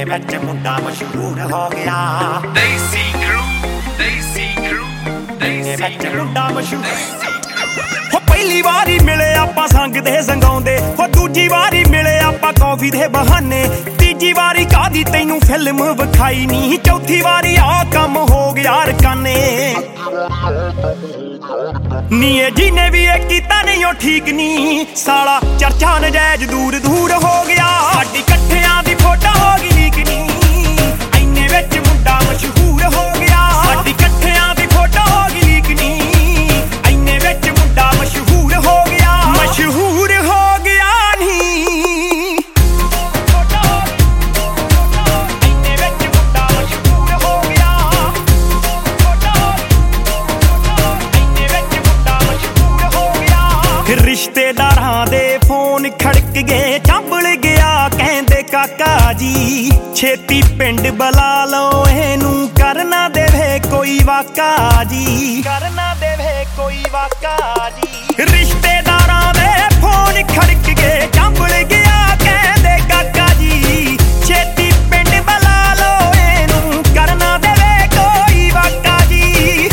ਇੰਨੇ ਵਿੱਚ ਮੁੰਡਾ ਮਸ਼ਹੂਰ ਹੋ ਗਿਆ ਦੇਸੀ ਕਰੂ ਇੰਨੇ ਵਿੱਚ ਮੁੰਡਾ ਮਸ਼ਹੂਰ ਹੋ ਪਹਿਲੀ ਵਾਰੀ ਮਿਲੇ ਆਪਾਂ ਸੰਗ ਦੇ ਸੰਗਾਉਂਦੇ ਹੋ ਦੂਜੀ ਵਾਰੀ ਮਿਲੇ ਆਪਾਂ ਕੌਫੀ ਦੇ ਬਹਾਨੇ ਤੀਜੀ ਵਾਰੀ ਕਾਦੀ ਤੈਨੂੰ ਫਿਲਮ ਵਿਖਾਈ ਨਹੀਂ ਚੌਥੀ ਵਾਰੀ ਆ ਕੰਮ ਹੋ ਗਿਆ ਰਕਾਨੇ ਨੀ ਇਹ ਜਿਹਨੇ ਵੀ ਇਹ ਕੀਤਾ ਨਹੀਂ ਉਹ ਠੀਕ ਨਹੀਂ ਸਾਲਾ ਚਰਚਾ ਨਜਾਇਜ਼ ਦੂਰ ਦੂਰ ਹੋ ਗਿਆ ਸਾਡੀ ਇਕੱਠਿਆਂ ਦੀ ਫੋਟੋ ਹੋ ਗਈ ਲੀਕ ਨਹੀਂ ਇੰਨੇ ਵਿੱਚ ਮੁੰਡਾ ਮਸ਼ਹੂਰ ਹੋ ਗਿਆ ਸਾਡੀ ਇਕੱਠਿਆਂ ਦੀ ਫੋਟੋ ਹੋ ਗਈ ਲੀਕ ਨਹੀਂ ਇੰਨੇ ਵਿੱਚ ਮੁੰਡਾ ਮਸ਼ਹੂਰ ਹੋ ਗਿਆ ਮਸ਼ਹੂਰ ਹੋ ਗਿਆ ਨਹੀਂ ਇੰਨੇ ਵਿੱਚ ਮੁੰਡਾ ਮਸ਼ਹੂਰ ਹੋ ਗਿਆ ਇੰਨੇ ਵਿੱਚ ਮੁੰਡਾ ਮਸ਼ਹੂਰ ਹੋ ਗਿਆ ਰਿਸ਼ਤੇਦਾਰਾਂ ਦੇ ਫੋਨ ਖੜਕ ਗਏ ਚੰਬਲ ਗਿਆ ਕਹਿੰਦੇ ਕਾਕਾ ਜੀ ਛੇਤੀ ਪਿੰਡ ਬੁਲਾ ਲਓ ਇਹਨੂੰ ਕਰਨਾ ਦੇਵੇ ਕੋਈ ਵਾਕਾ ਜੀ ਕਰਨਾ ਦੇਵੇ ਕੋਈ ਵਾਕਾ ਜੀ ਰਿਸ਼ਤੇਦਾਰਾਂ ਦੇ ਫੋਨ ਖੜਕ ਗਏ ਚੰਬਲ ਗਿਆ ਕਹਿੰਦੇ ਕਾਕਾ ਜੀ ਛੇਤੀ ਪਿੰਡ ਬੁਲਾ ਲਓ ਇਹਨੂੰ ਕਰਨਾ ਦੇਵੇ ਕੋਈ ਵਾਕਾ ਜੀ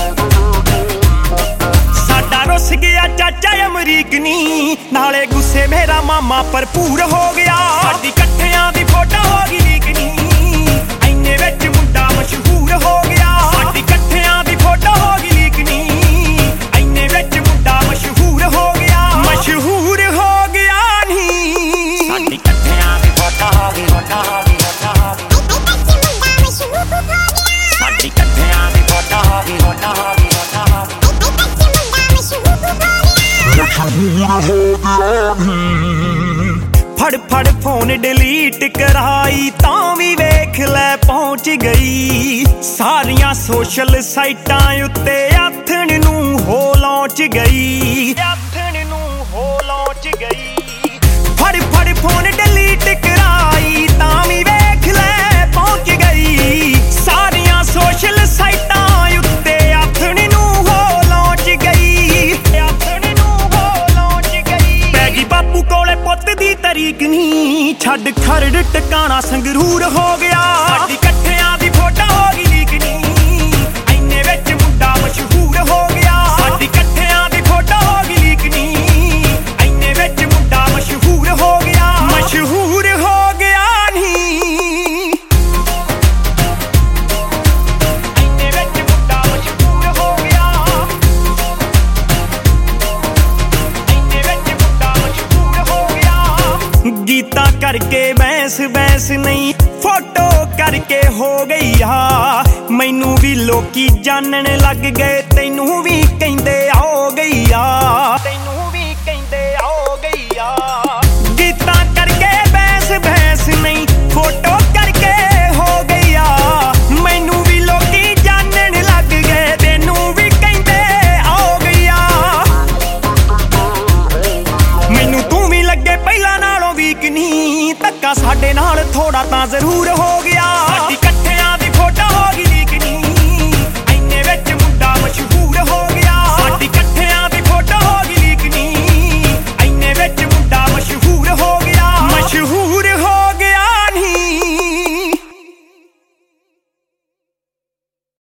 ਸਾਡਾ ਰੁੱਸ ਗਿਆ ਚਾਚਾ ਅਮਰੀਕ ਨੀ ਨਾਲੇ ਗੁੱਸੇ ਮੇਰਾ ਮਾਮਾ ਭਰਪੂਰ ਹੋ ਗਿਆ ਸਾਡੀ ਇਕੱਠਿਆਂ ਦੀ ਫੋਟੋ ਹੋ ਗਈ ਲੀਕ ਨੀ ਇੰਨੇ ਵਿੱਚ ਮੁੰਡਾ ਮਸ਼ਹੂਰ ਹੋ ਗਿਆ ਸਾਡੀ ਇਕੱਠਿਆਂ ਦੀ ਫੋਟੋ ਹੋ ਗਈ ਲੀਕ ਨੀ ਇੰਨੇ ਵਿੱਚ ਮੁੰਡਾ ਮਸ਼ਹੂਰ ਹੋ ਗਿਆ ਮਸ਼ਹੂਰ ਹੋ ਗਿਆ ਨੀ ਸਾਡੀ ਇਕੱਠਿਆਂ ਦੀ ਫੋਟੋ ਹੋ ਗਈ ਸਾਡੀ ਇਕੱਠਿਆਂ ਦੀ ਫੋਟੋ ਹੋ ਗਈ ਫੜ ਫੜ ਫੋਨ ਡਿਲੀਟ ਕਰਾਈ ਤਾਂ ਵੀ ਵੇਖ ਲੈ ਪਹੁੰਚ ਗਈ ਸਾਰੀਆਂ ਸੋਸ਼ਲ ਸਾਈਟਾਂ ਉੱਤੇ ਆਥਣ ਨੂੰ ਹੋ ਲਾਂਚ ਗਈ ਆਥਣ ਨੂੰ ਹੋ ਲਾਂਚ ਗਈ ਫੜ ਫੜ ਫੋਨ ਡਿਲੀਟ ਕਰਾਈ ਤਾਂ ਵੀ ਵੇਖ ਲੈ ਪਹੁੰਚ ਗਈ ਸਾਰੀਆਂ ਸੋਸ਼ਲ ਸਾਈਟਾਂ ਉੱਤੇ ਆਥਣ ਨੂੰ ਹੋ ਲਾਂਚ ਗਈ ਆਥਣ ਨੂੰ ਹੋ ਲਾਂਚ ਗਈ ਪੈ ਗਈ ਬਾਪੂ ਕੋਲੇ ਪੁੱਤ ਦੀ ਤਰੀਕ ਨਹੀਂ ਛੱਡ ਖਰੜ ਟਿਕਾਣਾ ਸੰਗਰੂਰ ਹੋ ਗਿਆ ਸਾਡੀ ਇਕੱਠਿਆਂ ਦੀ ਫੋਟੋ ਹੋ ਗਈ ਲੀਕ ਨਹੀਂ ਇੰਨੇ ਵਿੱਚ ਮੁੰਡਾ ਮਸ਼ਹੂਰ ਹੋ ਗਿਆ ਸਾਡੀ ਇਕੱਠਿਆਂ ਦੀ ਫੋਟੋ ਹੋ ਗਈ ਲੀਕ ਨਹੀਂ ਇੰਨੇ ਵਿੱਚ ਮੁੰਡਾ ਮਸ਼ਹੂਰ ਹੋ ਗਿਆ ਮਸ਼ਹੂਰ ਹੋ ਗਿਆ ਨਹੀਂ ਇੰਨੇ ਵਿੱਚ ਮੁੰਡਾ ਮਸ਼ਹੂਰ ਹੋ ਗਿਆ ਇੰਨੇ ਵਿੱਚ ਮੁੰਡਾ ਮਸ਼ਹੂਰ ਹੋ ਗਿਆ ਗੀਤਾਂ ਕਰਕੇ ਬੈਸ ਨਹੀਂ ਫੋਟੋ ਕਰਕੇ ਹੋ ਗਈ ਆ ਮੈਨੂੰ ਵੀ ਲੋਕੀ ਜਾਣਨ ਲੱਗ ਗਏ ਤੈਨੂੰ ਵੀ ਕਹਿੰਦੇ ਆਓ ਗਈ ਆ ਤੈਨੂੰ ਵੀ ਕਹਿੰਦੇ ਆਓ ਗਈ ਆ ਗੀਤਾਂ ਕਰਕੇ ਬੈਸ ਨਹੀਂ ਫੋਟੋ ਕਰਕੇ ਹੋ ਗਈ ਆ ਮੈਨੂੰ ਵੀ ਲੋਕੀ ਜਾਣਨ ਲੱਗ ਗਏ ਤੈਨੂੰ ਵੀ ਕਹਿੰਦੇ ਆਓ ਗਈ ਆ ਮੈਨੂੰ ਤੂੰ ਵੀ ਲੱਗੇ ਪਹਿਲਾਂ ਨਾਲੋਂ ਵੀਕ ਨਹੀਂ ਧੱਕਾ ਸਾਡੇ ਨਾਲ ਥੋੜਾ ਤਾਂ ਜ਼ਰੂਰ ਹੋ ਗਿਆ